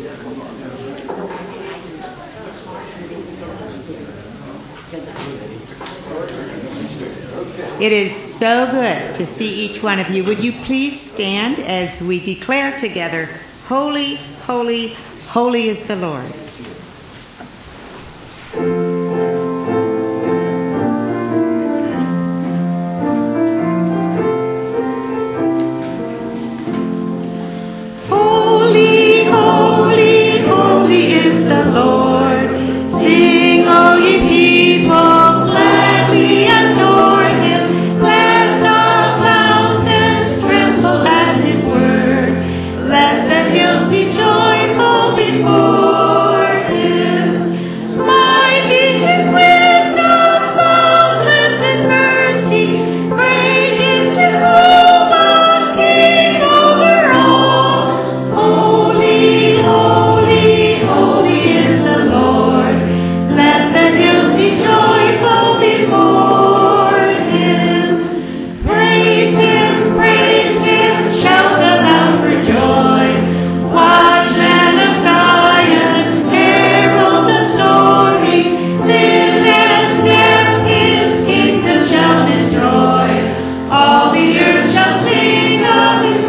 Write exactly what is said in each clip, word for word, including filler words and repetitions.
It is so good to see each one of you. Would you please stand as we declare together, Holy, holy, holy is the Lord. Holy, holy, holy is the Lord. Sing, all ye people, gladly adore him. Let the mountains tremble at his word. Let the hills be joyful before him. Mighty his wisdom, boundless his mercy. Great is Jehovah, King over all. Holy, holy, holy is the Lord. Let the hills be joyful before him. Praise him, praise him, shout aloud for joy. Watchmen of Zion, herald the story. Sin and death his kingdom shall destroy. All the earth shall sing of his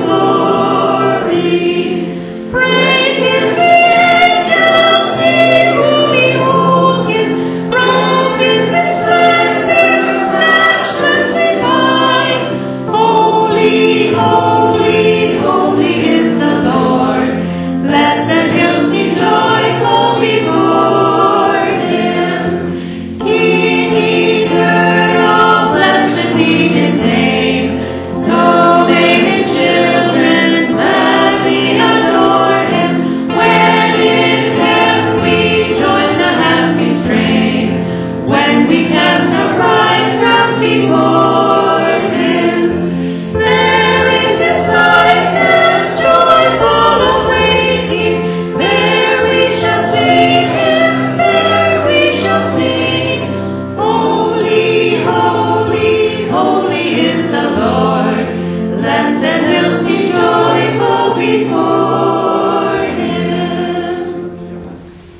glory. Praise him, the angels sing, who behold him. Robed in his splendor, matchless divine. Holy, holy, holy is the Lord. Let the hills be joyful before him. King eternal, blessed be his name. So may his children gladly adore him. When in heaven we join the happy strain, when we cast our bright crowns before him. There is his likeness, joyful awaiting. There we shall see him, there we shall sing. Holy, holy, holy is the Lord. Let the hills be joyful before him.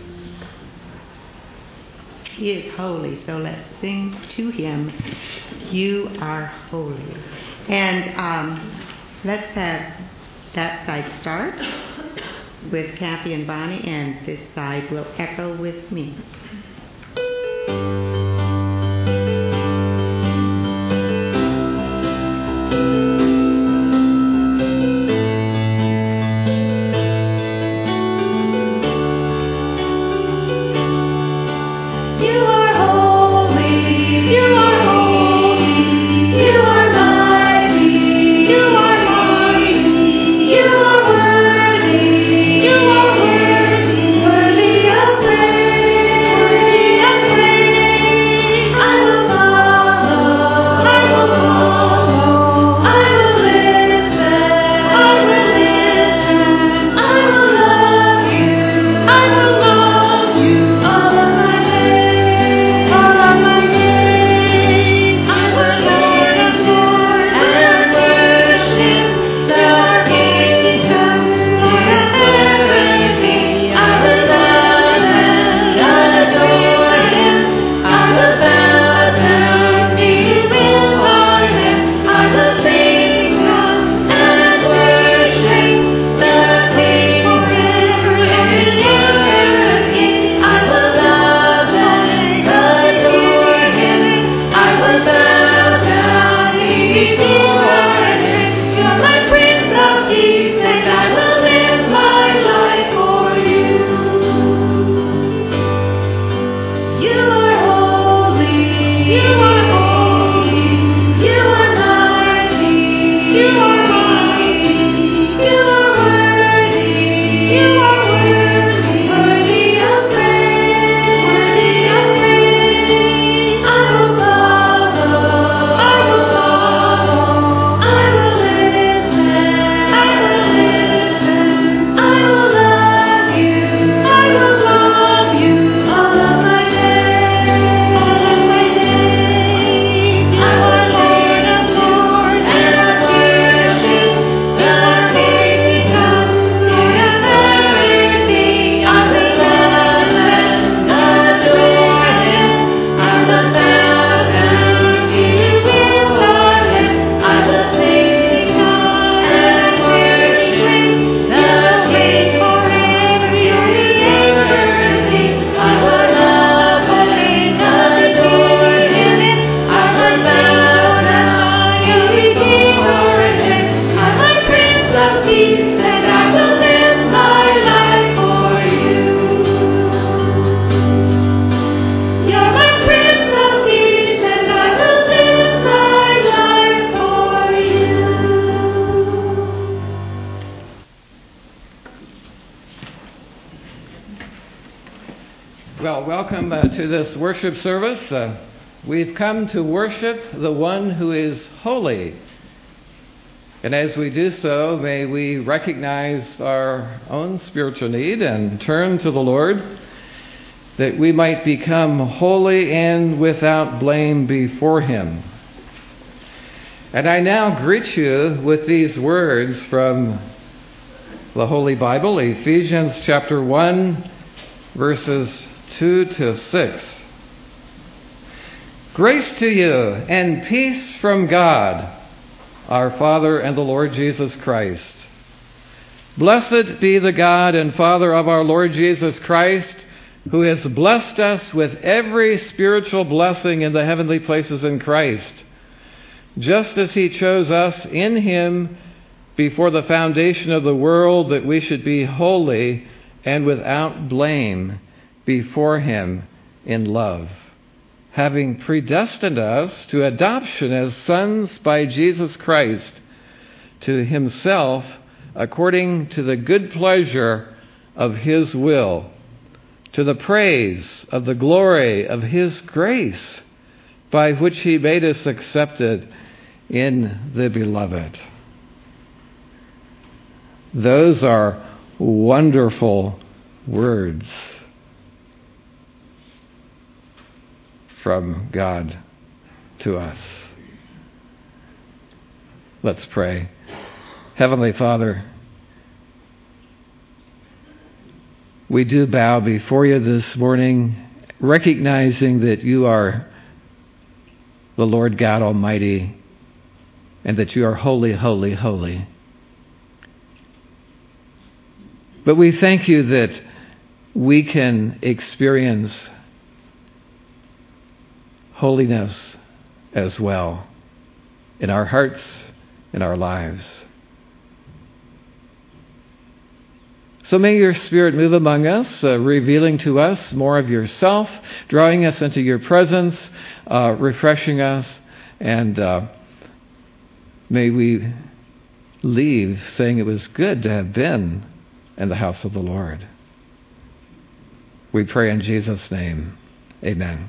He is holy, so let's sing to him. You are holy. And um, let's have that side start with Kathy and Bonnie, and this side will echo with me. You are holy, you are holy, you are mighty, you are mighty, you are worthy, you are worthy, worthy of praise. Well, welcome uh, to this worship service. Uh, we've come to worship the one who is holy. And as we do so, may we recognize our own spiritual need and turn to the Lord, that we might become holy and without blame before Him. And I now greet you with these words from the Holy Bible, Ephesians chapter one, verses two to six. Grace to you and peace from God, our Father and the Lord Jesus Christ. Blessed be the God and Father of our Lord Jesus Christ, who has blessed us with every spiritual blessing in the heavenly places in Christ, just as He chose us in Him before the foundation of the world, that we should be holy and without blame before Him in love, having predestined us to adoption as sons by Jesus Christ to Himself, according to the good pleasure of His will, to the praise of the glory of His grace, by which He made us accepted in the Beloved. Those are wonderful words from God to us. Let's pray. Heavenly Father, we do bow before you this morning, recognizing that you are the Lord God Almighty, and that you are holy, holy, holy. But we thank you that we can experience holiness as well in our hearts, in our lives. So may your Spirit move among us, uh, revealing to us more of yourself, drawing us into your presence, uh, refreshing us, and uh, may we leave saying it was good to have been in the house of the Lord. We pray in Jesus' name. Amen.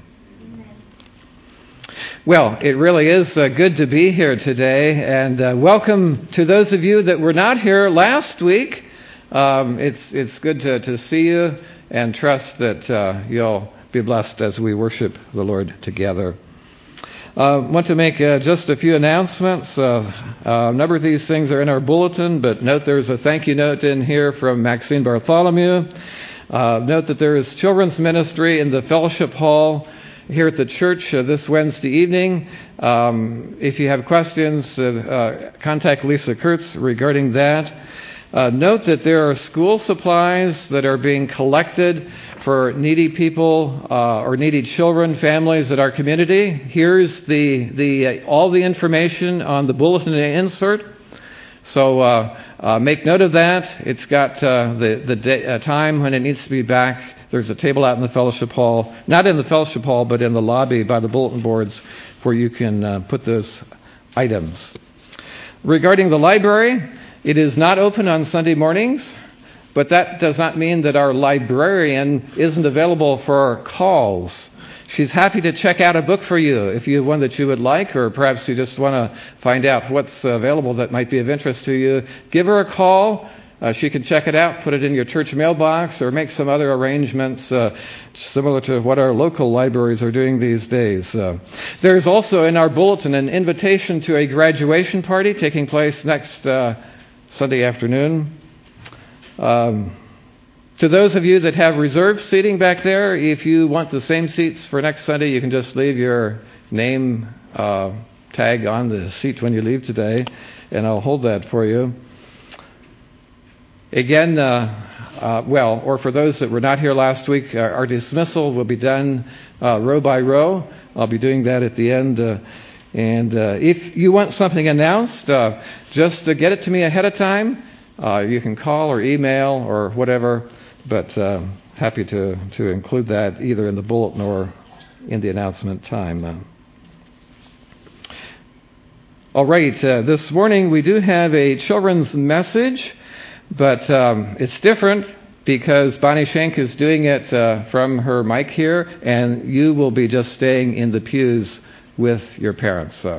Well, it really is uh, good to be here today, and uh, welcome to those of you that were not here last week. Um, it's it's good to, to see you, and trust that uh, you'll be blessed as we worship the Lord together. I uh, want to make uh, just a few announcements. Uh, uh, a number of these things are in our bulletin, but note there's a thank you note in here from Maxine Bartholomew. Uh, note that there is children's ministry in the fellowship hall here at the church uh, this Wednesday evening. Um, if you have questions, uh, uh, contact Lisa Kurtz regarding that. Uh, note that there are school supplies that are being collected for needy people uh, or needy children, families at our community. Here's the the uh, all the information on the bulletin insert. So uh, uh, make note of that. It's got uh, the the day, uh, time when it needs to be back. There's a table out in the fellowship hall, not in the fellowship hall, but in the lobby by the bulletin boards, where you can uh, put those items. Regarding the library, it is not open on Sunday mornings, but that does not mean that our librarian isn't available for calls. She's happy to check out a book for you if you have one that you would like, or perhaps you just want to find out what's available that might be of interest to you. Give her a call. Uh, she can check it out, put it in your church mailbox, or make some other arrangements uh, similar to what our local libraries are doing these days. Uh, there's also in our bulletin an invitation to a graduation party taking place next uh, Sunday afternoon. Um, to those of you that have reserved seating back there, if you want the same seats for next Sunday, you can just leave your name uh, tag on the seat when you leave today, and I'll hold that for you. Again, uh, uh, well, or for those that were not here last week, our, our dismissal will be done uh, row by row. I'll be doing that at the end. Uh, and uh, if you want something announced, uh, just uh, get it to me ahead of time. Uh, you can call or email or whatever, but uh, happy to, to include that either in the bulletin or in the announcement time. Uh, all right, uh, this morning we do have a children's message. But um, it's different. because Bonnie Schenk is doing it uh, from her mic here, and you will be just staying in the pews with your parents. So.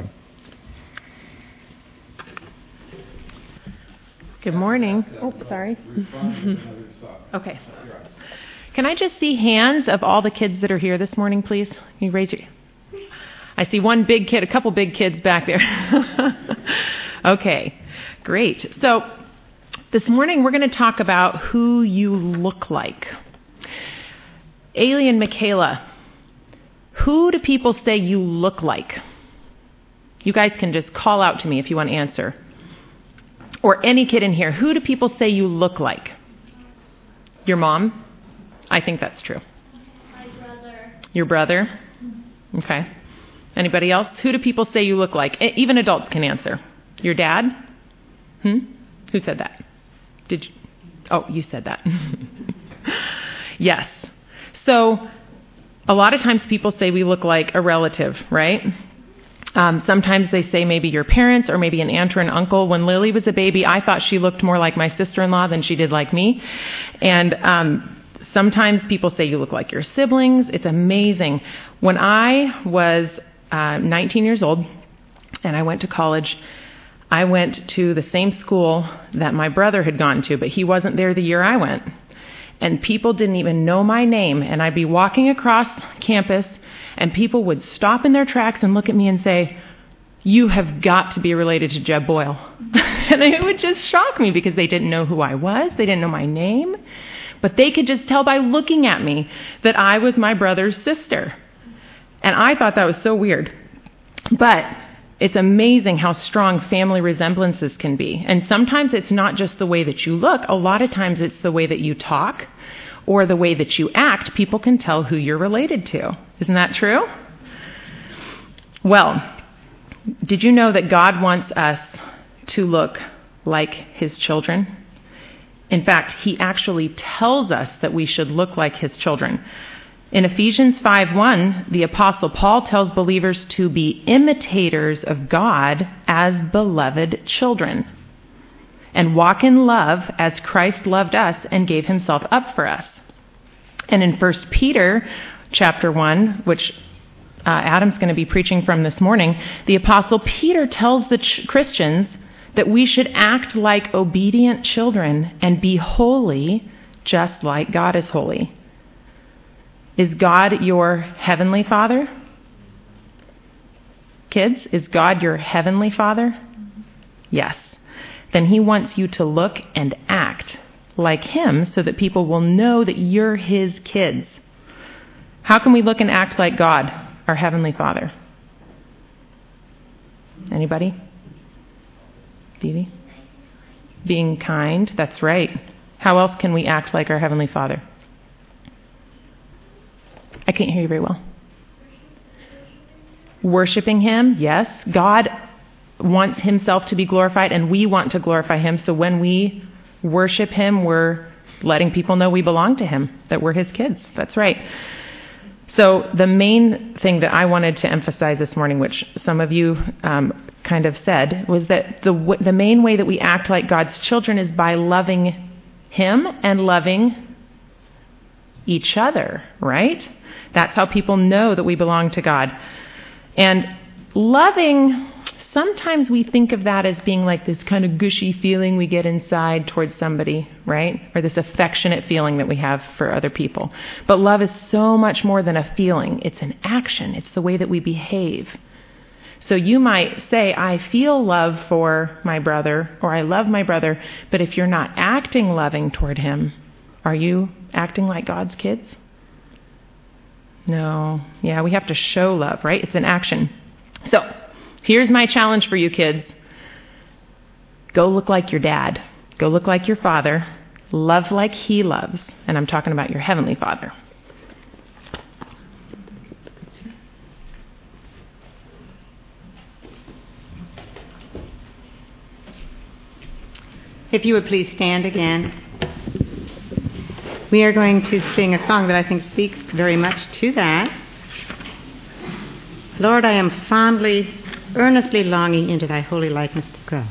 Good morning. Oh, sorry. Okay. Can I just see hands of all the kids that are here this morning, please? Can you raise your... I see one big kid, a couple big kids back there. Okay, great. So this morning we're going to talk about who you look like. Ailey and Michaela, who do people say you look like? You guys can just call out to me if you want to answer. Or any kid in here, who do people say you look like? Your mom? I think that's true. My brother. Your brother? Okay. Anybody else? Who do people say you look like? Even adults can answer. Your dad? Hmm? Who said that? Did you? Oh, you said that. Yes. So a lot of times people say we look like a relative, right? Um, sometimes they say maybe your parents or maybe an aunt or an uncle. When Lily was a baby, I thought she looked more like my sister-in-law than she did like me. And um, sometimes people say you look like your siblings. It's amazing. When I was uh, nineteen years old and I went to college, I went to the same school that my brother had gone to, but he wasn't there the year I went. And people didn't even know my name. And I'd be walking across campus and people would stop in their tracks and look at me and say, "You have got to be related to Jeb Boyle." And it would just shock me because they didn't know who I was. They didn't know my name. But they could just tell by looking at me that I was my brother's sister. And I thought that was so weird. But it's amazing how strong family resemblances can be. And sometimes it's not just the way that you look. A lot of times it's the way that you talk or the way that you act. People can tell who you're related to. Isn't that true? Well, did you know that God wants us to look like His children? In fact, He actually tells us that we should look like His children. In Ephesians five one, the Apostle Paul tells believers to be imitators of God as beloved children and walk in love as Christ loved us and gave Himself up for us. And in First Peter chapter one, which uh, Adam's going to be preaching from this morning, the Apostle Peter tells the ch- Christians that we should act like obedient children and be holy just like God is holy. Is God your heavenly Father? Kids, is God your heavenly Father? Yes. Then He wants you to look and act like Him so that people will know that you're His kids. How can we look and act like God, our heavenly Father? Anybody? Dee Being kind, that's right. How else can we act like our heavenly Father? I can't hear you very well. Worshiping Him, yes. God wants Himself to be glorified, and we want to glorify Him. So when we worship Him, we're letting people know we belong to Him, that we're His kids. That's right. So the main thing that I wanted to emphasize this morning, which some of you um, kind of said, was that the w- the main way that we act like God's children is by loving Him and loving each other, right? That's how people know that we belong to God. And loving, sometimes we think of that as being like this kind of gushy feeling we get inside towards somebody, right? Or this affectionate feeling that we have for other people. But love is so much more than a feeling. It's an action. It's the way that we behave. So you might say, I feel love for my brother, or I love my brother, but if you're not acting loving toward him, are you acting like God's kids? No. Yeah, we have to show love, right? It's an action. So, here's my challenge for you kids. Go look like your dad. Go look like your father. Love like He loves. And I'm talking about your heavenly Father. If you would please stand again. We are going to sing a song that I think speaks very much to that. Lord, I am fondly, earnestly longing into Thy holy likeness to go.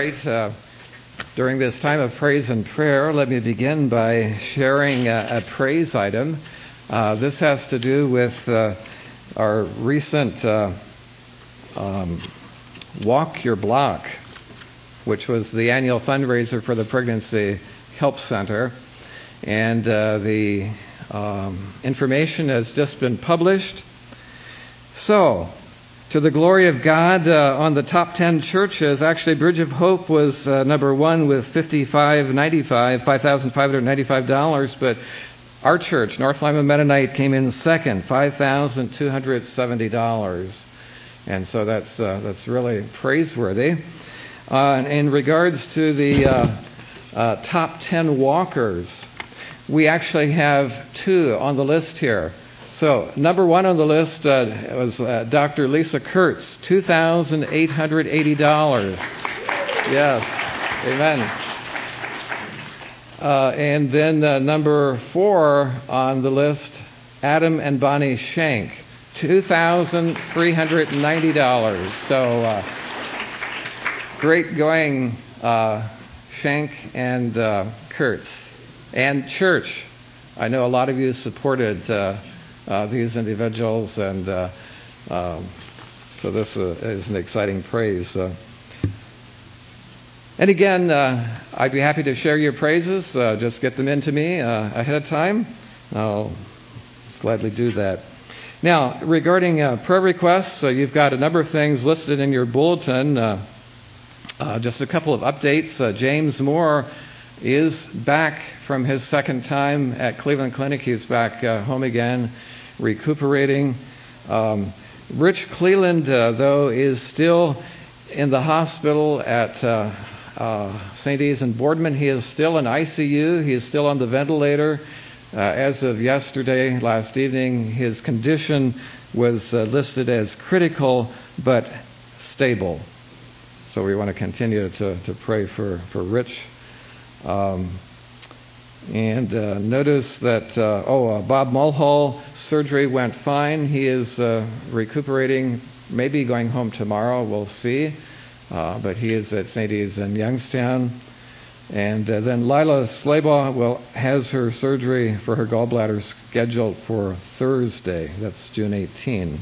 right. Uh, during this time of praise and prayer, let me begin by sharing a, a praise item. Uh, this has to do with uh, our recent uh, um, Walk Your Block, which was the annual fundraiser for the Pregnancy Help Center. And uh, the um, information has just been published. So, to the glory of God, uh, on the top ten churches, actually Bridge of Hope was uh, number one with fifty-five ninety-five, five thousand five hundred ninety-five dollars, but our church, North Lima Mennonite, came in second, five thousand two hundred seventy dollars. And so that's uh, that's really praiseworthy. Uh, in regards to the uh, uh, top ten walkers, we actually have two on the list here. So, number one on the list uh, was uh, Doctor Lisa Kurtz, two thousand eight hundred eighty dollars. Yes, amen. Uh, and then uh, number four on the list, Adam and Bonnie Shank, two thousand three hundred ninety dollars. So, uh, great going, uh, Shank and uh, Kurtz. And church, I know a lot of you supported uh, uh, these individuals, and uh, um, so this uh, is an exciting praise. Uh, and again, uh, I'd be happy to share your praises. Uh, just get them into me uh, ahead of time. I'll gladly do that. Now, regarding uh, prayer requests, uh, you've got a number of things listed in your bulletin. Uh, uh, just a couple of updates. Uh, James Moore is back from his second time at Cleveland Clinic. He's back uh, home again, recuperating. Um, Rich Cleland, uh, though, is still in the hospital at uh, uh, Saint E's in Boardman. He is still in I C U. He is still on the ventilator. Uh, as of yesterday, last evening, his condition was uh, listed as critical but stable. So we want to continue to, to pray for, for Rich. Um, and uh, notice that, uh, oh, uh, Bob Mulhall, surgery went fine. He is uh, recuperating, maybe going home tomorrow, we'll see. Uh, but he is at Saint E's in Youngstown. And uh, then Lila Slabaugh will, has her surgery for her gallbladder scheduled for Thursday. That's June eighteenth.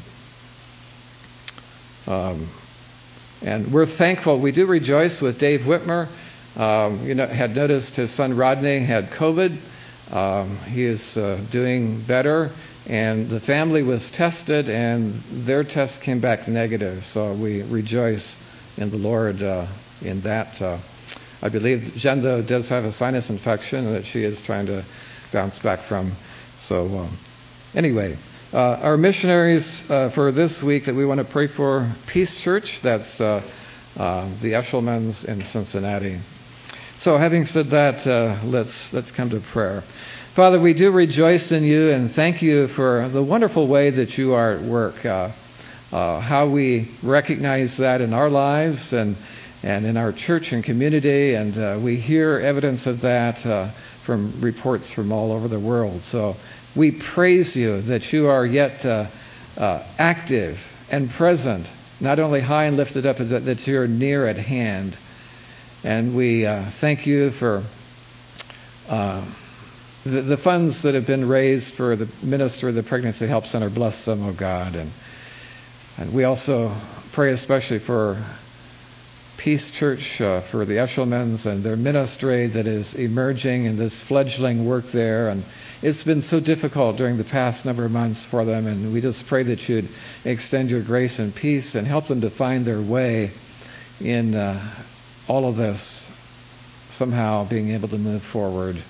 Um, and we're thankful. We do rejoice with Dave Whitmer. Um, you know, had noticed his son Rodney had COVID. Um, he is uh, doing better, and the family was tested, and their test came back negative. So we rejoice in the Lord uh, in that. Uh, I believe Jen, though, does have a sinus infection that she is trying to bounce back from. So um, anyway, uh, our missionaries uh, for this week that we want to pray for, Peace Church. That's uh, uh, the Eshelmans in Cincinnati. So having said that, uh, let's let's come to prayer. Father, we do rejoice in you and thank you for the wonderful way that you are at work, uh, uh, how we recognize that in our lives and, and in our church and community, and uh, we hear evidence of that uh, from reports from all over the world. So we praise you that you are yet uh, uh, active and present, not only high and lifted up, but that you're near at hand. And we uh, thank you for uh, the, the funds that have been raised for the minister of the Pregnancy Help Center. Bless them, oh God. And, and we also pray especially for Peace Church, uh, for the Eshelmans and their ministry that is emerging in this fledgling work there. And it's been so difficult during the past number of months for them. And we just pray that you'd extend your grace and peace and help them to find their way in uh, all of this, somehow being able to move forward.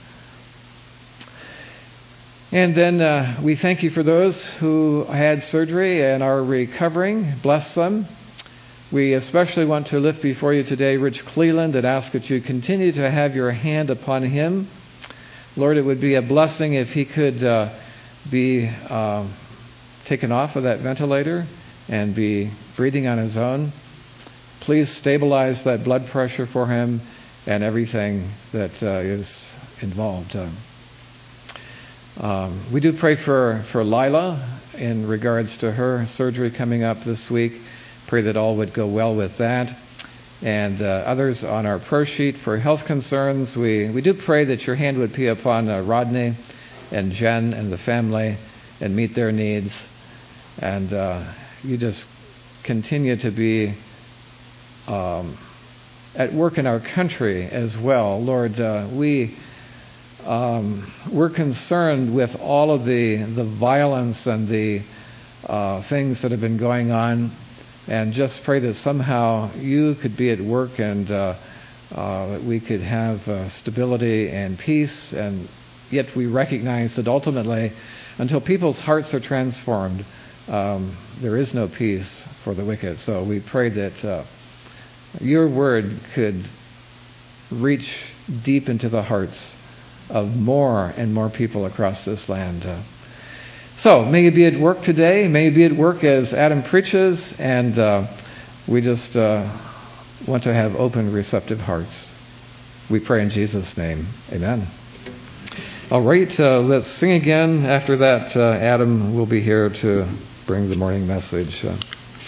And then uh, we thank you for those who had surgery and are recovering. Bless them. We especially want to lift before you today Rich Cleland and ask that you continue to have your hand upon him. Lord, it would be a blessing if he could uh, be uh, taken off of that ventilator and be breathing on his own. Please stabilize that blood pressure for him and everything that uh, is involved. Uh, um, we do pray for, for Lila in regards to her surgery coming up this week. Pray that all would go well with that. and uh, others on our prayer sheet for health concerns. We, we do pray that your hand would be upon uh, Rodney and Jen and the family and meet their needs. And uh, you just continue to be um, at work in our country as well. Lord, uh, we, um, we're concerned with all of the, the violence and the uh, things that have been going on, and just pray that somehow you could be at work and uh, uh, we could have uh, stability and peace. And yet we recognize that ultimately, until people's hearts are transformed, um, there is no peace for the wicked. So we pray that uh, your word could reach deep into the hearts of more and more people across this land. Uh, so may you be at work today. May you be at work as Adam preaches. And uh, we just uh, want to have open, receptive hearts. We pray in Jesus' name. Amen. All right, uh, let's sing again. After that, uh, Adam will be here to bring the morning message. Uh,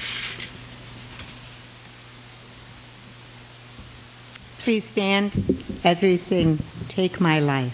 Please stand as we sing, Take My Life.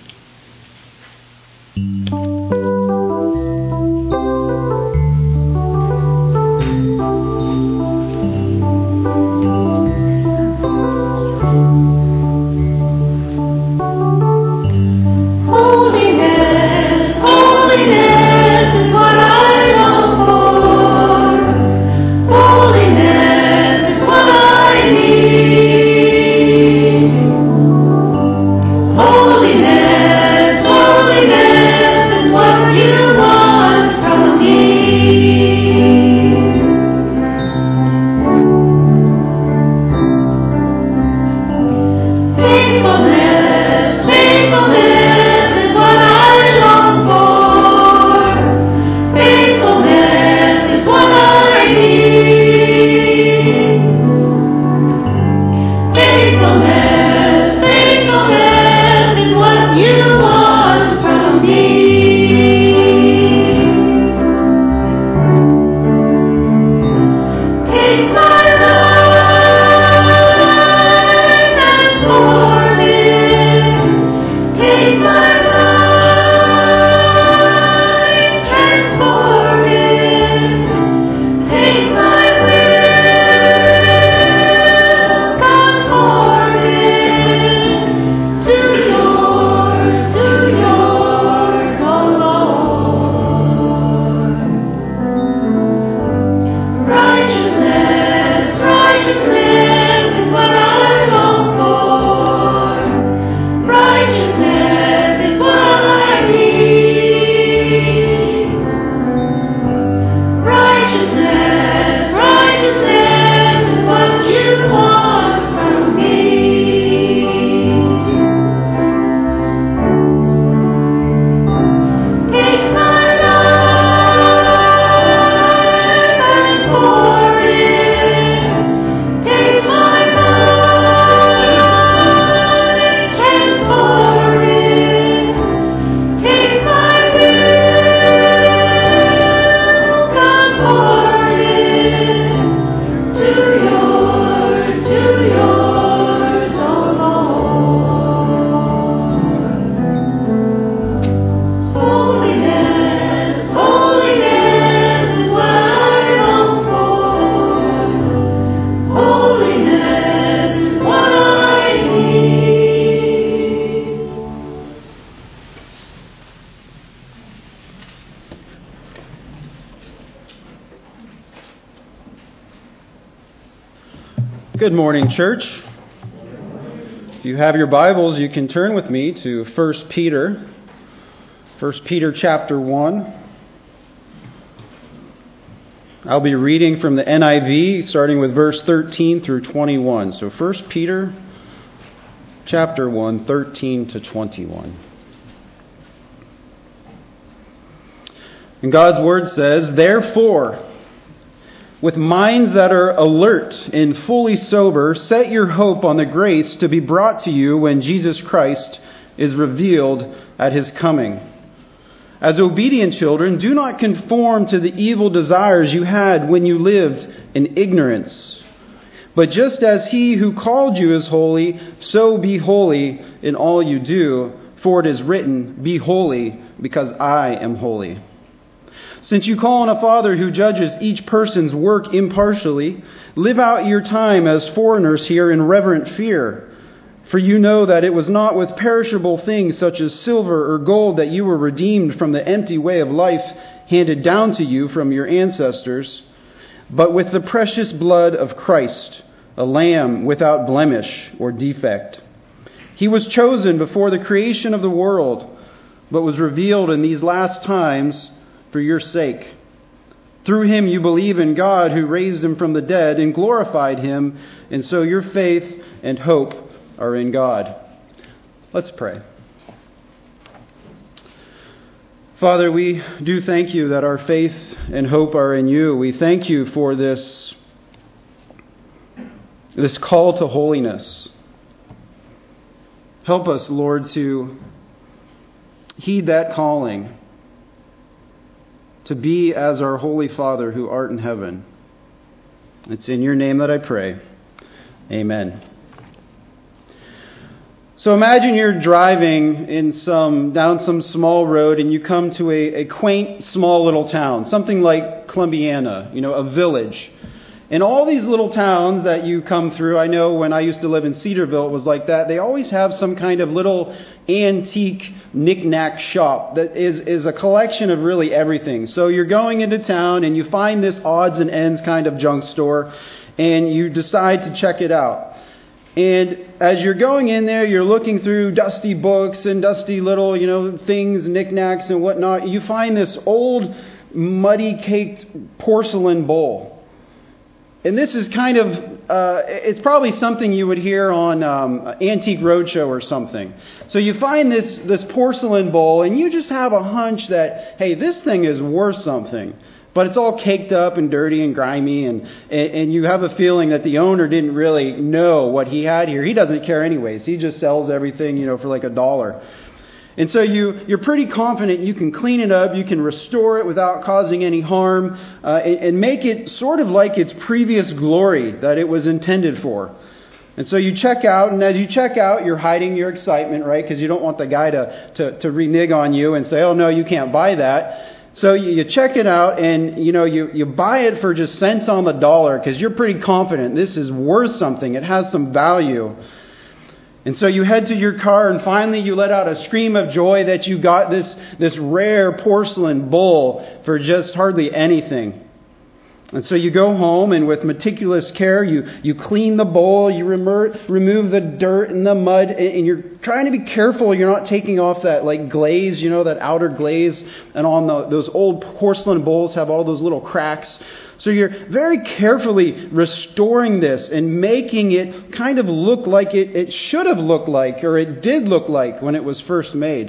Good morning, church. If you have your Bibles, you can turn with me to First Peter. First Peter chapter one. I'll be reading from the N I V, starting with verse thirteen through twenty-one. So First Peter chapter one, thirteen to twenty-one. And God's Word says, "Therefore, with minds that are alert and fully sober, set your hope on the grace to be brought to you when Jesus Christ is revealed at His coming. As obedient children, do not conform to the evil desires you had when you lived in ignorance. But just as He who called you is holy, so be holy in all you do. For it is written, be holy, because I am holy. Since you call on a Father who judges each person's work impartially, live out your time as foreigners here in reverent fear. For you know that it was not with perishable things such as silver or gold that you were redeemed from the empty way of life handed down to you from your ancestors, but with the precious blood of Christ, a lamb without blemish or defect. He was chosen before the creation of the world, but was revealed in these last times for your sake. Through Him you believe in God, who raised Him from the dead and glorified Him, and so your faith and hope are in God. Let's pray. Father, we do thank you that our faith and hope are in you. We thank you for this, this call to holiness. Help us, Lord, to heed that calling, to be as our Holy Father who art in heaven. It's in your name that I pray. Amen. So imagine you're driving in some down some small road and you come to a, a quaint small little town, something like Columbiana, you know, a village. And all these little towns that you come through, I know when I used to live in Cedarville, it was like that. They always have some kind of little antique knick-knack shop that is, is a collection of really everything. So you're going into town and you find this odds and ends kind of junk store and you decide to check it out. And as you're going in there, you're looking through dusty books and dusty little, you know, things, knickknacks and whatnot. You find this old, muddy-caked porcelain bowl. And this is kind of, uh, it's probably something you would hear on um, Antique Roadshow or something. So you find this, this porcelain bowl and you just have a hunch that, hey, this thing is worth something. But it's all caked up and dirty and grimy, and, and and you have a feeling that the owner didn't really know what he had here. He doesn't care anyways. He just sells everything, you know, for like a dollar. And so you, you're pretty confident you can clean it up, you can restore it without causing any harm, uh, and, and make it sort of like its previous glory that it was intended for. And so you check out, and as you check out, you're hiding your excitement, right? Because you don't want the guy to, to, to renege on you and say, oh, no, you can't buy that. So you check it out and, you know, you, you buy it for just cents on the dollar because you're pretty confident this is worth something. It has some value. And so you head to your car and finally you let out a scream of joy that you got this, this rare porcelain bowl for just hardly anything. And so you go home and with meticulous care, you, you clean the bowl, you remove, remove the dirt and the mud, and, and you're trying to be careful you're not taking off that like glaze, you know, that outer glaze. And on the, those old porcelain bowls have all those little cracks. So you're very carefully restoring this and making it kind of look like it, it should have looked like, or it did look like when it was first made.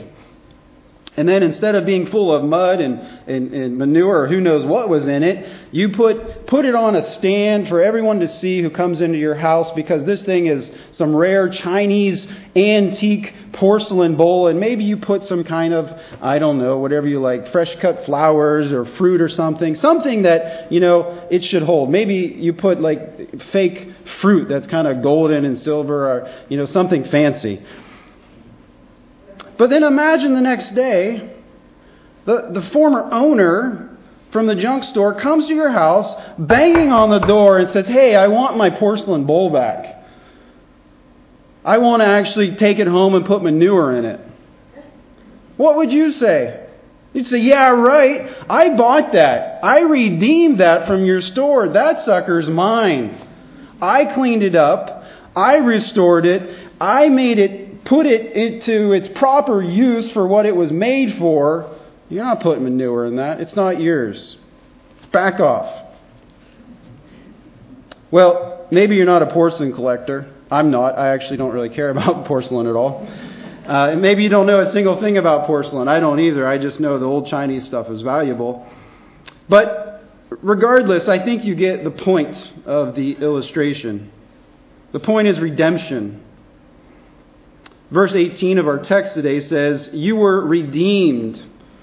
And then instead of being full of mud and, and, and manure or who knows what was in it, you put put it on a stand for everyone to see who comes into your house, because this thing is some rare Chinese antique porcelain bowl. And maybe you put some kind of, I don't know, whatever you like, fresh cut flowers or fruit or something. Something that, you know, it should hold. Maybe you put like fake fruit that's kind of golden and silver, or, you know, something fancy. But then imagine the next day, the, the former owner from the junk store comes to your house, banging on the door and says, hey, I want my porcelain bowl back. I want to actually take it home and put manure in it. What would you say? You'd say, yeah, right. I bought that. I redeemed that from your store. That sucker's mine. I cleaned it up. I restored it. I made it put it into its proper use for what it was made for. You're not putting manure in that. It's not yours. Back off. Well, maybe you're not a porcelain collector. I'm not. I actually don't really care about porcelain at all. Uh, and maybe you don't know a single thing about porcelain. I don't either. I just know the old Chinese stuff is valuable. But regardless, I think you get the point of the illustration. The point is redemption. Verse eighteen of our text today says, you were redeemed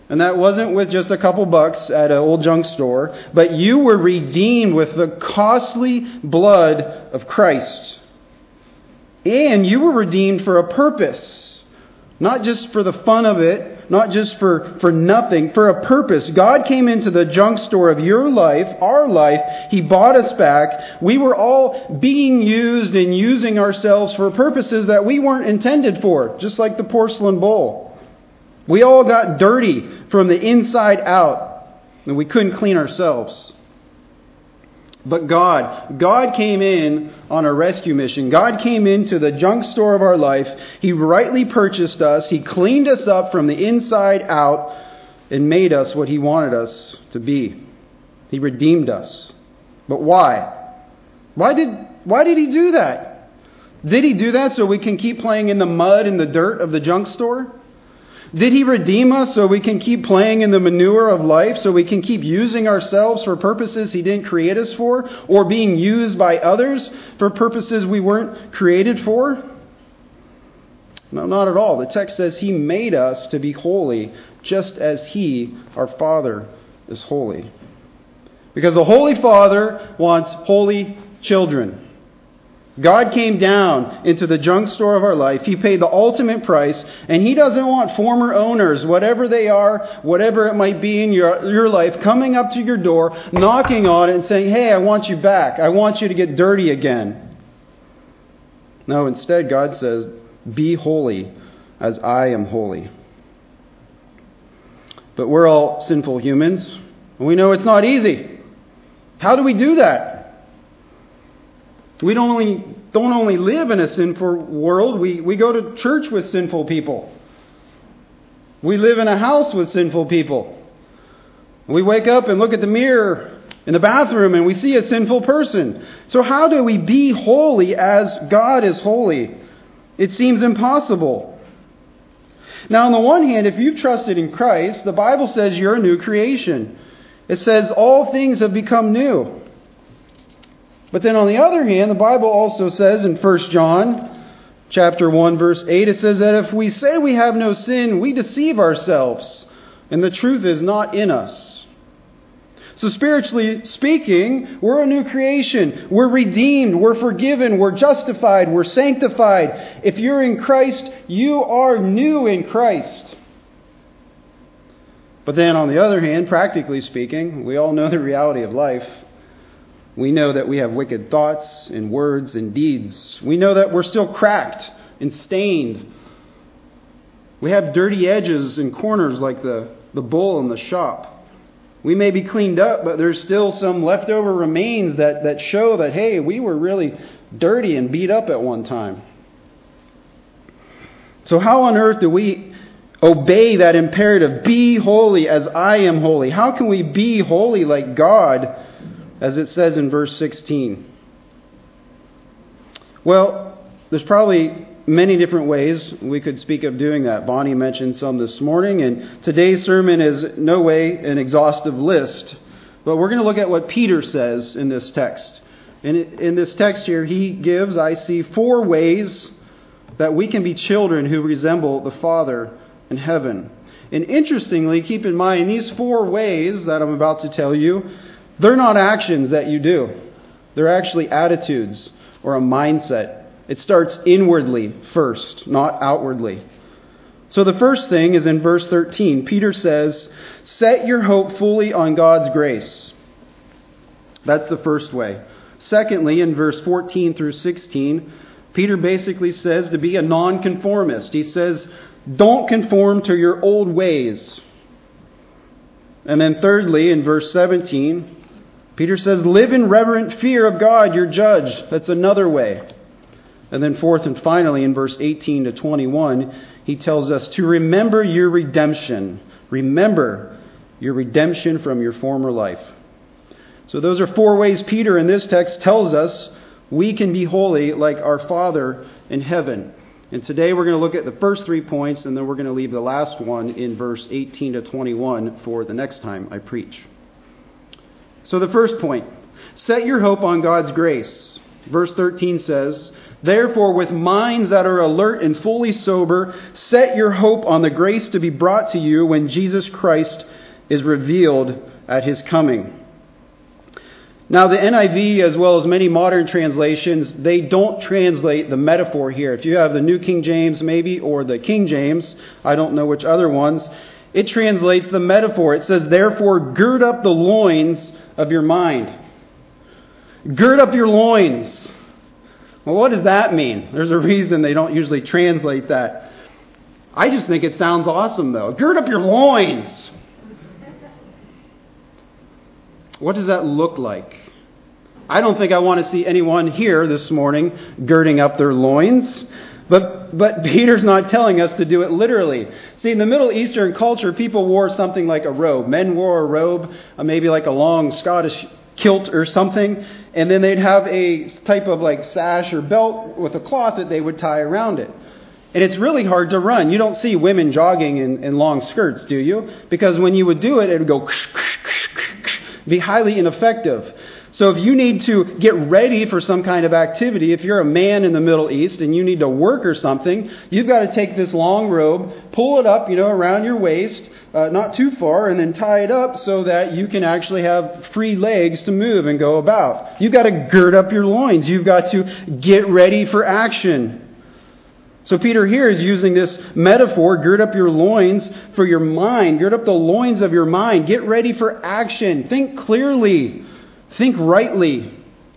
And that wasn't with just a couple bucks at an old junk store, but you were redeemed with the costly blood of Christ. And you were redeemed for a purpose, not just for the fun of it, not just for, for nothing, for a purpose. God came into the junk store of your life, our life. He bought us back. We were all being used and using ourselves for purposes that we weren't intended for, just like the porcelain bowl. We all got dirty from the inside out, and we couldn't clean ourselves. But God, God came in on a rescue mission. God came into the junk store of our life. He rightly purchased us. He cleaned us up from the inside out and made us what He wanted us to be. He redeemed us. But why? Why did, why did He do that? Did He do that so we can keep playing in the mud and the dirt of the junk store? Did He redeem us so we can keep playing in the manure of life, so we can keep using ourselves for purposes He didn't create us for, or being used by others for purposes we weren't created for? No, not at all. The text says He made us to be holy, just as He, our Father, is holy. Because the Holy Father wants holy children. God came down into the junk store of our life. He paid the ultimate price, and He doesn't want former owners, whatever they are, whatever it might be in your, your life, coming up to your door, knocking on it and saying, hey, I want you back. I want you to get dirty again. No, instead, God says, be holy as I am holy. But we're all sinful humans, and we know it's not easy. How do we do that? We don't only, don't only live in a sinful world, we, we go to church with sinful people. We live in a house with sinful people. We wake up and look at the mirror in the bathroom and we see a sinful person. So how do we be holy as God is holy? It seems impossible. Now, on the one hand, if you've trusted in Christ, the Bible says you're a new creation. It says all things have become new. But then on the other hand, the Bible also says in First John chapter one, verse eight, it says that if we say we have no sin, we deceive ourselves, and the truth is not in us. So spiritually speaking, we're a new creation. We're redeemed. We're forgiven. We're justified. We're sanctified. If you're in Christ, you are new in Christ. But then on the other hand, practically speaking, we all know the reality of life. We know that we have wicked thoughts and words and deeds. We know that we're still cracked and stained. We have dirty edges and corners like the, the bull in the shop. We may be cleaned up, but there's still some leftover remains that, that show that, hey, we were really dirty and beat up at one time. So how on earth do we obey that imperative, be holy as I am holy? How can we be holy like God, as it says in verse sixteen? Well, there's probably many different ways we could speak of doing that. Bonnie mentioned some this morning, and today's sermon is no way an exhaustive list. But we're going to look at what Peter says in this text. And in this text here, he gives, I see, four ways that we can be children who resemble the Father in heaven. And interestingly, keep in mind, these four ways that I'm about to tell you, they're not actions that you do. They're actually attitudes or a mindset. It starts inwardly first, not outwardly. So the first thing is in verse thirteen. Peter says, set your hope fully on God's grace. That's the first way. Secondly, in verse fourteen through sixteen, Peter basically says to be a nonconformist. He says, don't conform to your old ways. And then thirdly, in verse seventeen, Peter says, live in reverent fear of God, your judge. That's another way. And then fourth and finally, in verse eighteen to twenty-one, he tells us to remember your redemption. Remember your redemption from your former life. So those are four ways Peter in this text tells us we can be holy like our Father in heaven. And today we're going to look at the first three points, and then we're going to leave the last one in verse eighteen to twenty-one for the next time I preach. So the first point, set your hope on God's grace. Verse thirteen says, Therefore, with minds that are alert and fully sober, set your hope on the grace to be brought to you when Jesus Christ is revealed at his coming. Now, the N I V, as well as many modern translations, they don't translate the metaphor here. If you have the New King James, maybe, or the King James, I don't know which other ones, it translates the metaphor. It says, therefore, gird up the loins of your mind. Gird up your loins. Well, what does that mean? There's a reason they don't usually translate that. I just think it sounds awesome, though. Gird up your loins. What does that look like? I don't think I want to see anyone here this morning girding up their loins. But but Peter's not telling us to do it literally. See, in the Middle Eastern culture, people wore something like a robe. Men wore a robe, uh, maybe like a long Scottish kilt or something. And then they'd have a type of like sash or belt with a cloth that they would tie around it. And it's really hard to run. You don't see women jogging in, in long skirts, do you? Because when you would do it, it would go be highly ineffective. So if you need to get ready for some kind of activity, if you're a man in the Middle East and you need to work or something, you've got to take this long robe, pull it up, you know, around your waist, uh, not too far, and then tie it up so that you can actually have free legs to move and go about. You've got to gird up your loins. You've got to get ready for action. So Peter here is using this metaphor, gird up your loins for your mind. Gird up the loins of your mind. Get ready for action. Think clearly. Think rightly.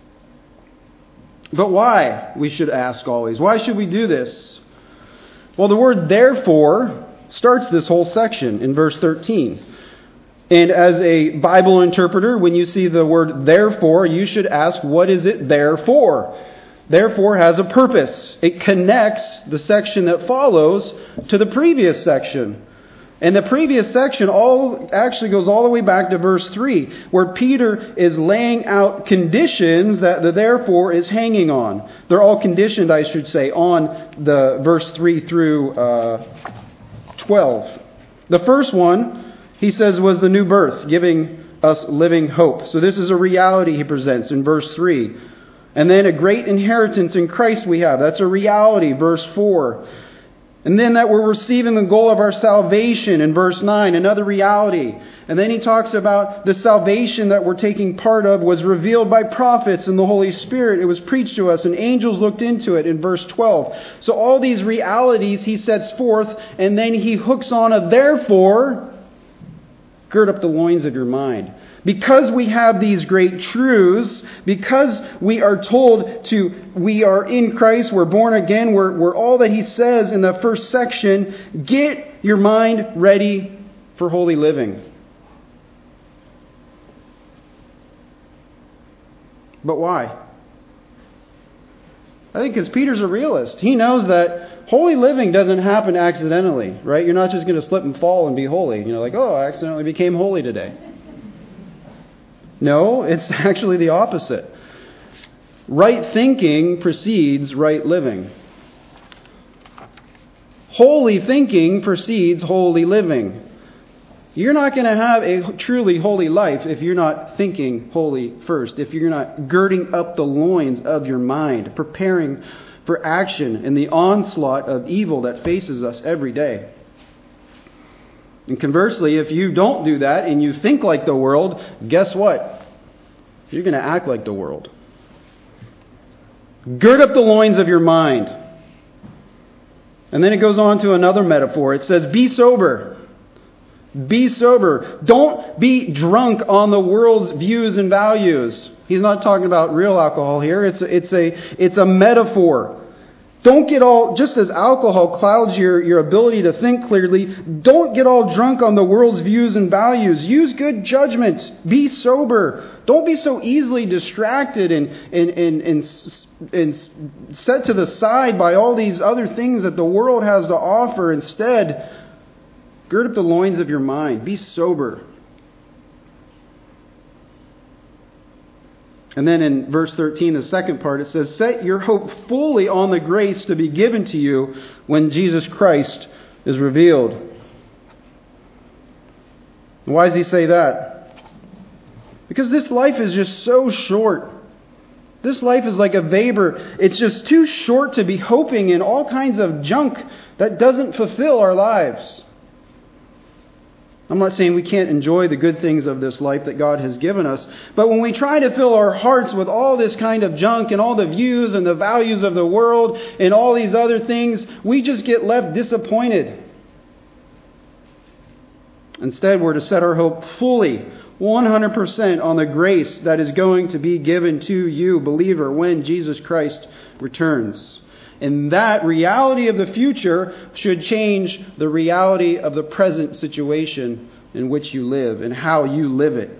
But why, we should ask always. Why should we do this? Well, the word therefore starts this whole section in verse thirteen. And as a Bible interpreter, when you see the word therefore, you should ask, what is it there for? Therefore has a purpose. It connects the section that follows to the previous section. And the previous section all actually goes all the way back to verse three, where Peter is laying out conditions that the therefore is hanging on. They're all conditioned, I should say, on the verse three through uh, twelve. The first one, he says, was the new birth, giving us living hope. So this is a reality he presents in verse three. And then a great inheritance in Christ we have. That's a reality, verse four. And then that we're receiving the goal of our salvation in verse nine, another reality. And then he talks about the salvation that we're taking part of was revealed by prophets and the Holy Spirit. It was preached to us and angels looked into it in verse twelve. So all these realities he sets forth, and then he hooks on a therefore, gird up the loins of your mind. Because we have these great truths, because we are told to, we are in Christ, we're born again, we're, we're all that he says in the first section, get your mind ready for holy living. But why? I think because Peter's a realist. He knows that holy living doesn't happen accidentally, right? You're not just going to slip and fall and be holy. You know, like, oh, I accidentally became holy today. No, it's actually the opposite. Right thinking precedes right living. Holy thinking precedes holy living. You're not going to have a truly holy life if you're not thinking holy first, if you're not girding up the loins of your mind, preparing for action in the onslaught of evil that faces us every day. And conversely, if you don't do that and you think like the world, guess what? You're going to act like the world. Gird up the loins of your mind. And then it goes on to another metaphor. It says, be sober. Be sober. Don't be drunk on the world's views and values. He's not talking about real alcohol here. It's a, it's a, it's a metaphor. Don't get all, just as alcohol clouds your, your ability to think clearly, don't get all drunk on the world's views and values. Use good judgment. Be sober. Don't be so easily distracted and, and, and, and, and set to the side by all these other things that the world has to offer. Instead, gird up the loins of your mind. Be sober. And then in verse thirteen, the second part, it says, set your hope fully on the grace to be given to you when Jesus Christ is revealed. Why does he say that? Because this life is just so short. This life is like a vapor. It's just too short to be hoping in all kinds of junk that doesn't fulfill our lives. I'm not saying we can't enjoy the good things of this life that God has given us, but when we try to fill our hearts with all this kind of junk and all the views and the values of the world and all these other things, we just get left disappointed. Instead, we're to set our hope fully, one hundred percent on the grace that is going to be given to you, believer, when Jesus Christ returns. And that reality of the future should change the reality of the present situation in which you live and how you live it.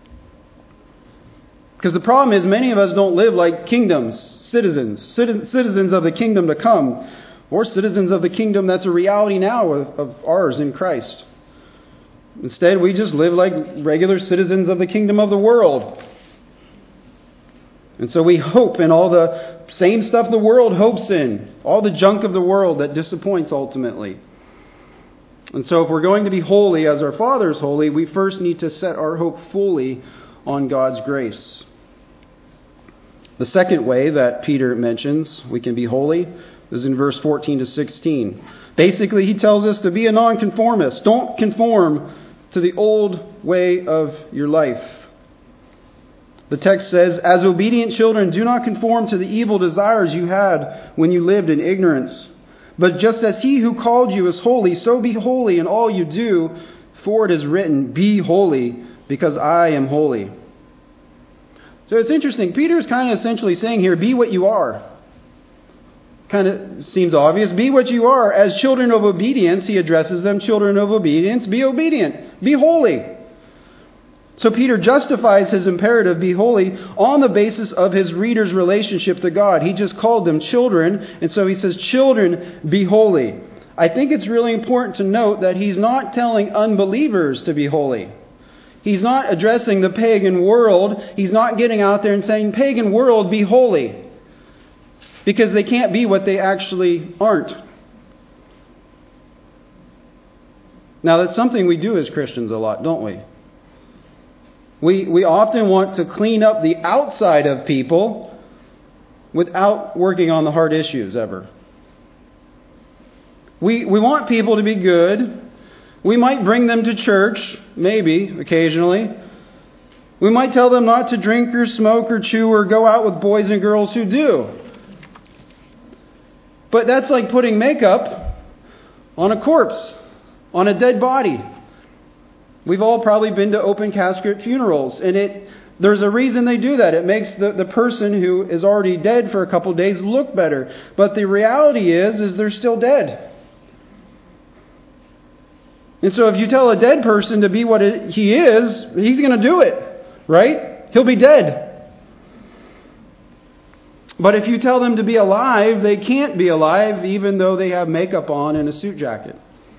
Because the problem is many of us don't live like kingdoms, citizens, citizens of the kingdom to come, or citizens of the kingdom that's a reality now of, of ours in Christ. Instead, we just live like regular citizens of the kingdom of the world. And so we hope in all the same stuff the world hopes in, all the junk of the world that disappoints ultimately. And so if we're going to be holy as our Father is holy, we first need to set our hope fully on God's grace. The second way that Peter mentions we can be holy is in verse fourteen to sixteen. Basically, he tells us to be a nonconformist. Don't conform to the old way of your life. The text says, as obedient children, do not conform to the evil desires you had when you lived in ignorance. But just as he who called you is holy, so be holy in all you do, for it is written, be holy, because I am holy. So it's interesting. Peter is kind of essentially saying here, be what you are. Kind of seems obvious. Be what you are. As children of obedience, he addresses them, children of obedience, be obedient, be holy. So Peter justifies his imperative, be holy, on the basis of his reader's relationship to God. He just called them children, and so he says, children, be holy. I think it's really important to note that he's not telling unbelievers to be holy. He's not addressing the pagan world. He's not getting out there and saying, pagan world, be holy. Because they can't be what they actually aren't. Now, that's something we do as Christians a lot, don't we? We we often want to clean up the outside of people without working on the heart issues ever. We we want people to be good. We might bring them to church, maybe, occasionally. We might tell them not to drink or smoke or chew or go out with boys and girls who do. But that's like putting makeup on a corpse, on a dead body. We've all probably been to open casket funerals, and it there's a reason they do that. It makes the, the person who is already dead for a couple of days look better. But the reality is, is they're still dead. And so if you tell a dead person to be what it, he is, he's going to do it, right? He'll be dead. But if you tell them to be alive, they can't be alive even though they have makeup on and a suit jacket.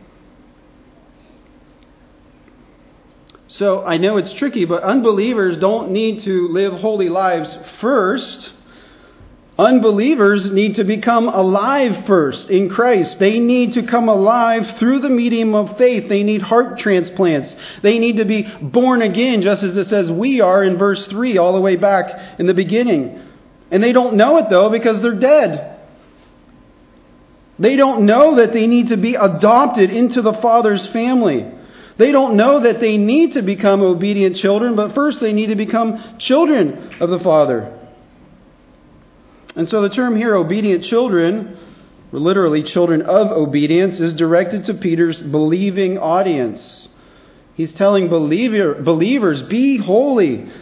So I know it's tricky, but unbelievers don't need to live holy lives first. Unbelievers need to become alive first in Christ. They need to come alive through the medium of faith. They need heart transplants. They need to be born again, just as it says we are in verse three, all the way back in the beginning. And they don't know it, though, because they're dead. They don't know that they need to be adopted into the Father's family. They don't know that they need to become obedient children, but first they need to become children of the Father. And so the term here, obedient children, or literally children of obedience, is directed to Peter's believing audience. He's telling believer, believers, be holy.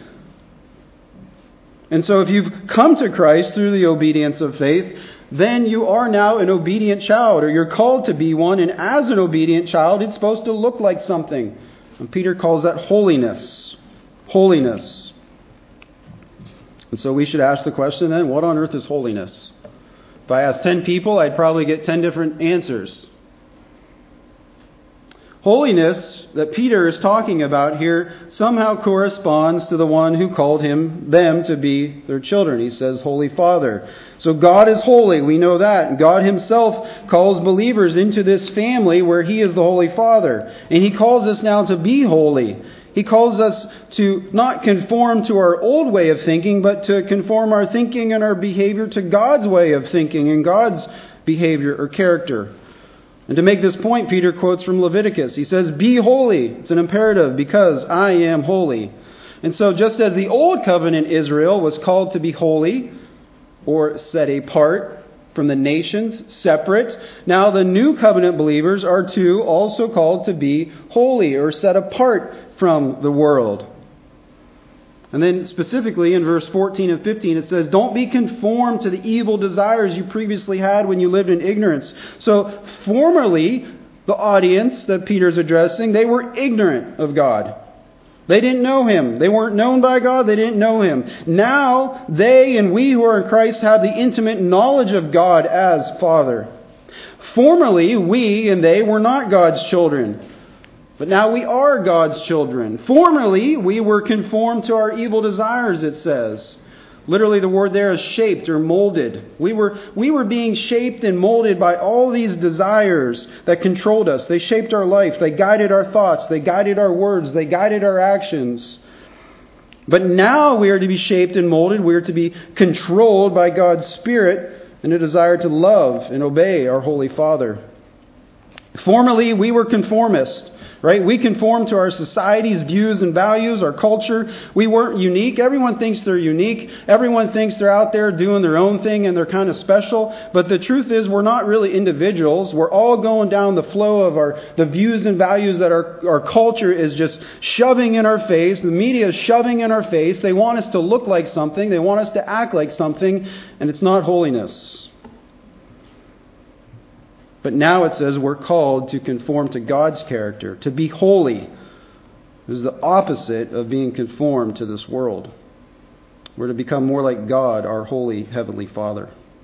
And so if you've come to Christ through the obedience of faith, then you are now an obedient child, or you're called to be one. And as an obedient child, it's supposed to look like something. And Peter calls that holiness. Holiness. And so we should ask the question then, what on earth is holiness? If I asked ten people, I'd probably get ten different answers. Holiness that Peter is talking about here somehow corresponds to the one who called him, them to be their children. He says, Holy Father. So God is holy, we know that. God himself calls believers into this family where he is the Holy Father. And he calls us now to be holy. He calls us to not conform to our old way of thinking, but to conform our thinking and our behavior to God's way of thinking and God's behavior or character. And to make this point, Peter quotes from Leviticus. He says, "Be holy." It's an imperative, because I am holy. And so just as the old covenant Israel was called to be holy, or set apart from the nations, separate, now the new covenant believers are too also called to be holy, or set apart from the world. And then specifically in verse fourteen and fifteen it says, "Don't be conformed to the evil desires you previously had when you lived in ignorance." So formerly, the audience that Peter's addressing, they were ignorant of God. They didn't know Him. They weren't known by God. They didn't know Him. Now they and we who are in Christ have the intimate knowledge of God as Father. Formerly, we and they were not God's children. But now we are God's children. Formerly, we were conformed to our evil desires, it says. Literally, the word there is shaped or molded. We were, we were being shaped and molded by all these desires that controlled us. They shaped our life. They guided our thoughts. They guided our words. They guided our actions. But now we are to be shaped and molded. We are to be controlled by God's Spirit in a desire to love and obey our Holy Father. Formerly, we were conformists. Right? We conform to our society's views and values, our culture. We weren't unique. Everyone thinks they're unique. Everyone thinks they're out there doing their own thing and they're kind of special. But the truth is, we're not really individuals. We're all going down the flow of our the views and values that our, our culture is just shoving in our face. The media is shoving in our face. They want us to look like something. They want us to act like something. And it's not holiness. But now it says we're called to conform to God's character, to be holy. This is the opposite of being conformed to this world. We're to become more like God, our holy Heavenly Father.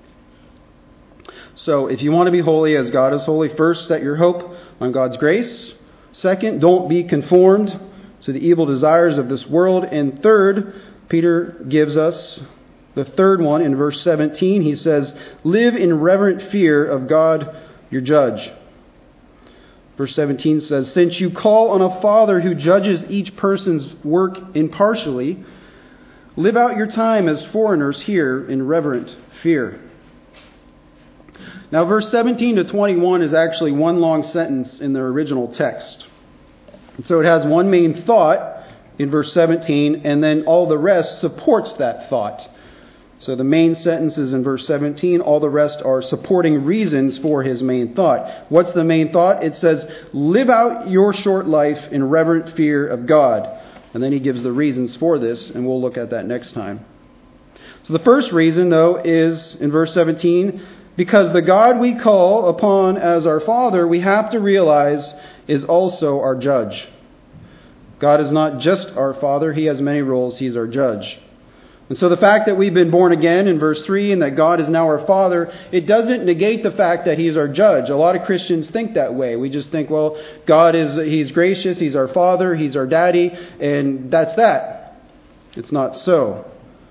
So if you want to be holy as God is holy, first, set your hope on God's grace. Second, don't be conformed to the evil desires of this world. And third, Peter gives us the third one in verse seventeen. He says, live in reverent fear of God, your judge. Verse seventeen says, since you call on a Father who judges each person's work impartially, live out your time as foreigners here in reverent fear. Now, verse seventeen to twenty-one is actually one long sentence in the original text. And so it has one main thought in verse seventeen, and then all the rest supports that thought. So the main sentence is in verse seventeen. All the rest are supporting reasons for his main thought. What's the main thought? It says, live out your short life in reverent fear of God. And then he gives the reasons for this, and we'll look at that next time. So the first reason, though, is in verse seventeen, because the God we call upon as our Father, we have to realize is also our judge. God is not just our Father. He has many roles. He's our judge. And so the fact that we've been born again in verse three and that God is now our Father, it doesn't negate the fact that He is our judge. A lot of Christians think that way. We just think, well, God is, He's gracious, He's our Father, He's our daddy, and that's that. It's not so.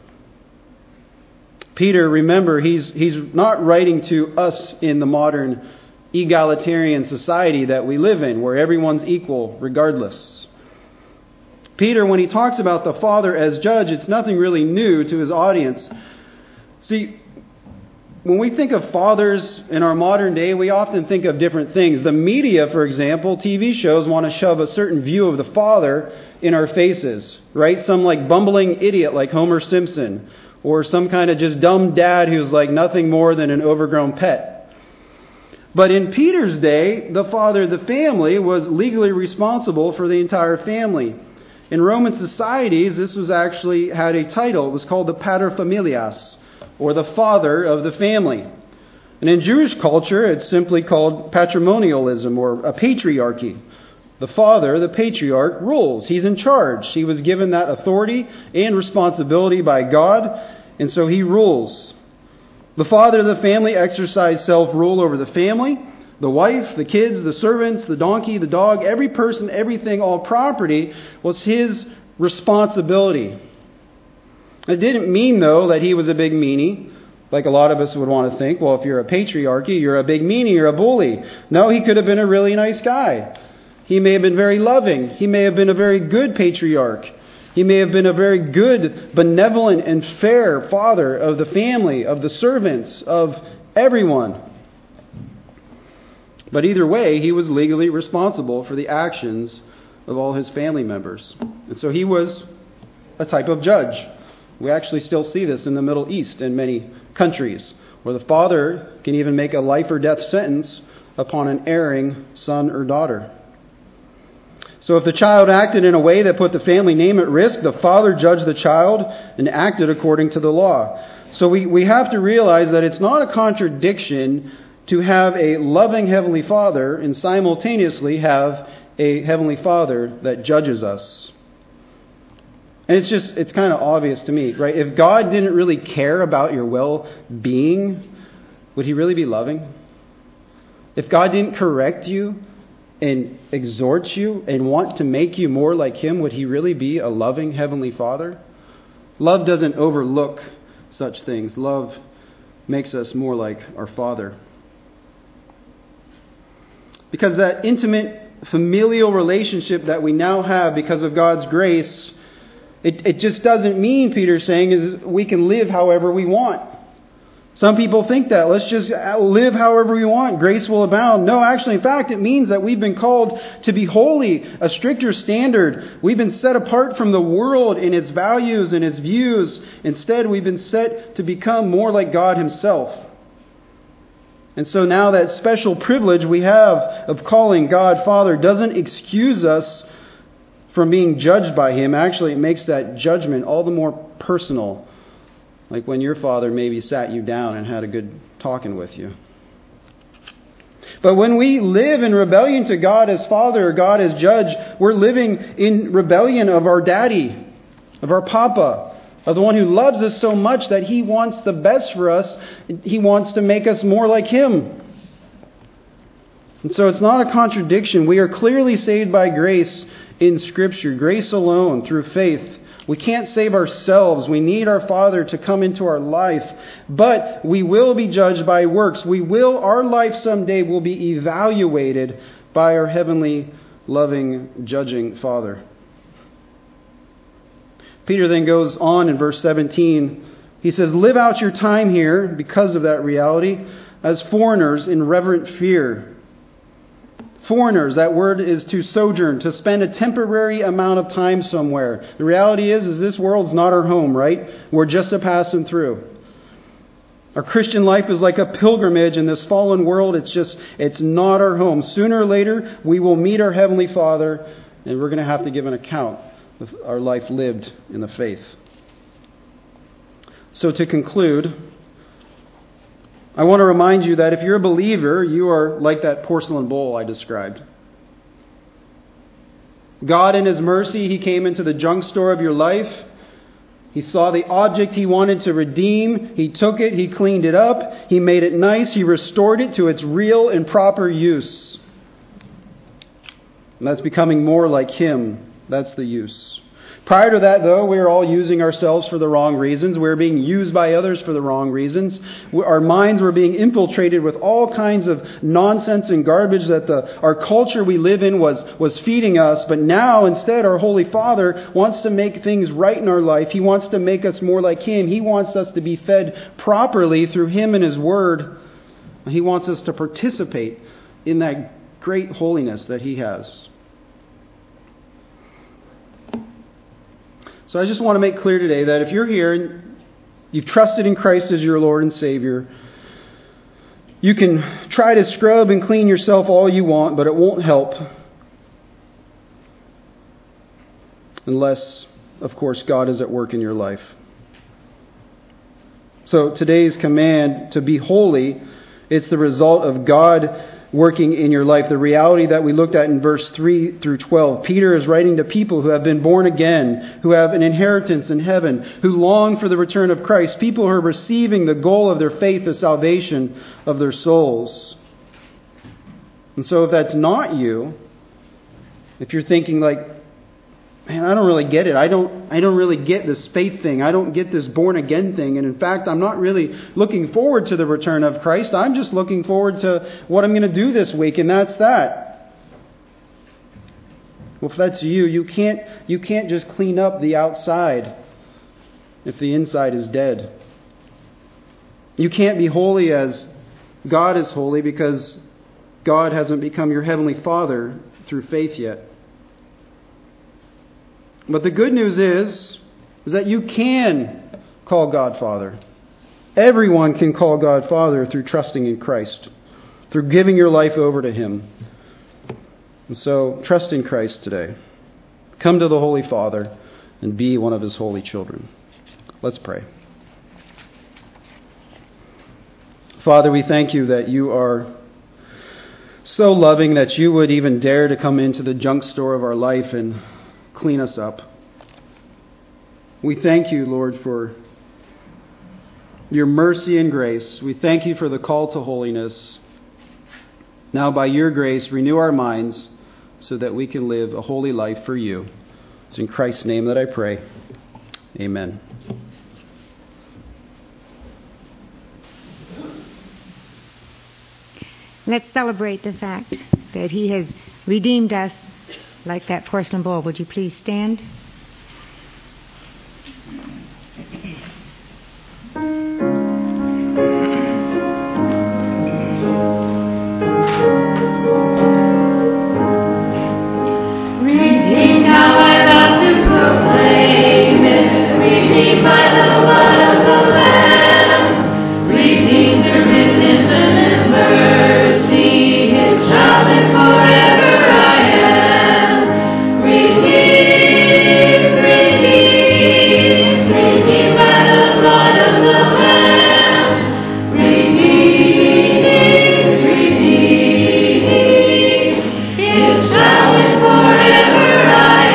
Peter, remember, he's he's not writing to us in the modern egalitarian society that we live in, where everyone's equal regardless. Peter, when he talks about the Father as judge, it's nothing really new to his audience. See, when we think of fathers in our modern day, we often think of different things. The media, for example, T V shows want to shove a certain view of the Father in our faces, right? Some like bumbling idiot like Homer Simpson, or some kind of just dumb dad who's like nothing more than an overgrown pet. But in Peter's day, the father of the family was legally responsible for the entire family. In Roman societies, this was actually had a title. It was called the paterfamilias, or the father of the family. And in Jewish culture, it's simply called patrimonialism, or a patriarchy. The father, the patriarch, rules. He's in charge. He was given that authority and responsibility by God, and so he rules. The father of the family exercised self-rule over the family. The wife, the kids, the servants, the donkey, the dog, every person, everything, all property was his responsibility. It didn't mean, though, that he was a big meanie, like a lot of us would want to think. Well, if you're a patriarchy, you're a big meanie, you're a bully. No, he could have been a really nice guy. He may have been very loving. He may have been a very good patriarch. He may have been a very good, benevolent, and fair father of the family, of the servants, of everyone. But either way, he was legally responsible for the actions of all his family members. And so he was a type of judge. We actually still see this in the Middle East in many countries, where the father can even make a life or death sentence upon an erring son or daughter. So if the child acted in a way that put the family name at risk, the father judged the child and acted according to the law. So we, we have to realize that it's not a contradiction to have a loving Heavenly Father and simultaneously have a Heavenly Father that judges us. And it's just, it's kind of obvious to me, right? If God didn't really care about your well-being, would He really be loving? If God didn't correct you and exhort you and want to make you more like Him, would He really be a loving Heavenly Father? Love doesn't overlook such things. Love makes us more like our Father. Because that intimate familial relationship that we now have because of God's grace, it, it just doesn't mean, Peter's saying, is we can live however we want. Some people think that. Let's just live however we want. Grace will abound. No, actually, in fact, it means that we've been called to be holy, a stricter standard. We've been set apart from the world in its values and its views. Instead, we've been set to become more like God Himself. And so now that special privilege we have of calling God Father doesn't excuse us from being judged by Him. Actually, it makes that judgment all the more personal. Like when your father maybe sat you down and had a good talking with you. But when we live in rebellion to God as Father or God as Judge, we're living in rebellion of our daddy, of our Papa, of the one who loves us so much that He wants the best for us. He wants to make us more like Him. And so it's not a contradiction. We are clearly saved by grace in Scripture, grace alone, through faith. We can't save ourselves. We need our Father to come into our life. But we will be judged by works. We will, our life someday will be evaluated by our heavenly, loving, judging Father. Peter then goes on in verse seventeen. He says, live out your time here, because of that reality, as foreigners in reverent fear. Foreigners, that word is to sojourn, to spend a temporary amount of time somewhere. The reality is, is this world's not our home, right? We're just a passing through. Our Christian life is like a pilgrimage in this fallen world. It's just, it's not our home. Sooner or later, we will meet our Heavenly Father, and we're going to have to give an account of our life lived in the faith. So to conclude, I want to remind you that if you're a believer, you are like that porcelain bowl I described. God in His mercy, He came into the junk store of your life. He saw the object He wanted to redeem. He took it. He cleaned it up. He made it nice. He restored it to its real and proper use. And that's becoming more like Him. That's the use. Prior to that, though, we were all using ourselves for the wrong reasons. We were being used by others for the wrong reasons. Our minds were being infiltrated with all kinds of nonsense and garbage that the our culture we live in was, was feeding us. But now, instead, our Holy Father wants to make things right in our life. He wants to make us more like Him. He wants us to be fed properly through Him and His Word. He wants us to participate in that great holiness that He has. So I just want to make clear today that if you're here and you've trusted in Christ as your Lord and Savior, you can try to scrub and clean yourself all you want, but it won't help. Unless, of course, God is at work in your life. So today's command to be holy, it's the result of God working in your life. The reality that we looked at in verse three through twelve. Peter is writing to people who have been born again, who have an inheritance in heaven, who long for the return of Christ. People who are receiving the goal of their faith, the salvation of their souls. And so if that's not you, if you're thinking like, man, I don't really get it. I don't I don't really get this faith thing. I don't get this born again thing. And in fact, I'm not really looking forward to the return of Christ. I'm just looking forward to what I'm going to do this week, and that's that. Well, if that's you, you can't, you can't just clean up the outside if the inside is dead. You can't be holy as God is holy because God hasn't become your heavenly Father through faith yet. But the good news is, is that you can call God Father. Everyone can call God Father through trusting in Christ, through giving your life over to Him. And so, trust in Christ today. Come to the Holy Father and be one of His holy children. Let's pray. Father, we thank you that you are so loving that you would even dare to come into the junk store of our life and clean us up. We thank you, Lord, for your mercy and grace. We thank you for the call to holiness. Now, by your grace, renew our minds so that we can live a holy life for you. It's in Christ's name that I pray. Amen. Let's celebrate the fact that He has redeemed us like that porcelain bowl. Would you please stand? Redeemed, how I love to proclaim it. Redeemed by the blood of the Lamb. Redeemed through His infinite mercy. His child and forever I am. Redeemed, redeemed, redeemed by the blood of the Lamb. Redeemed, redeemed, His child and forever I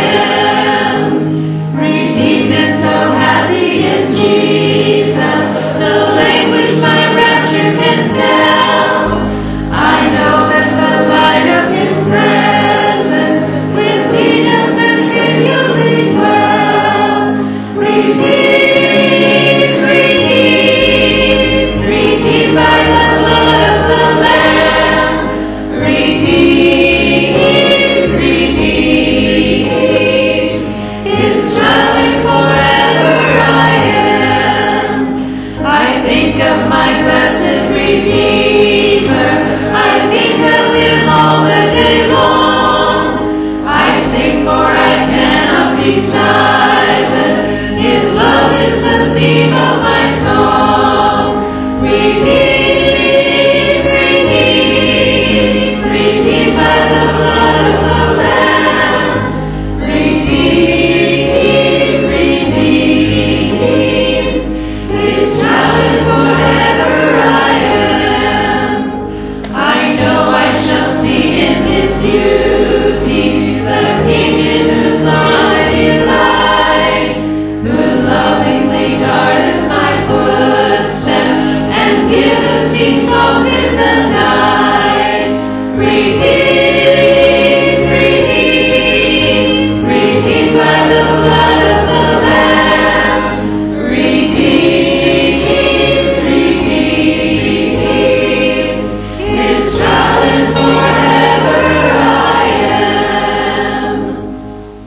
am. Redeemed and so happy in Jesus, no language my rapture can tell. I know that the light of His presence with me does continually dwell. Redeemed, redeemed, redeemed by the blood of the Lamb. Redeemed, redeemed, His child and forever I am. I think of my blessed Redeemer. I think of Him all the day long. I sing for I cannot be silent. His love is the theme of my song. Redeemed, redeemed, redeemed by the blood of the Lamb. Redeemed, redeemed, His child and forever I am. I know I shall see in His beauty the King in whose love I delight, who lovingly guardeth my footsteps and giveth me song in the night. Redeemed, redeemed, redeemed by the blood of the Lamb. Redeemed, redeemed, His child and forever I am.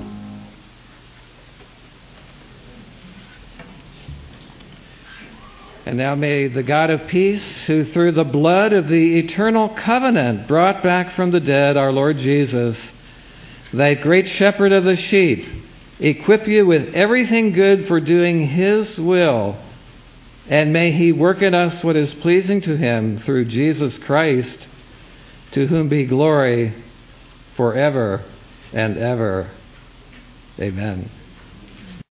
And now may the God of peace, who through the blood of the eternal covenant brought back from the dead our Lord Jesus, that great shepherd of the sheep, equip you with everything good for doing His will, and may He work in us what is pleasing to Him through Jesus Christ, to whom be glory forever and ever. Amen.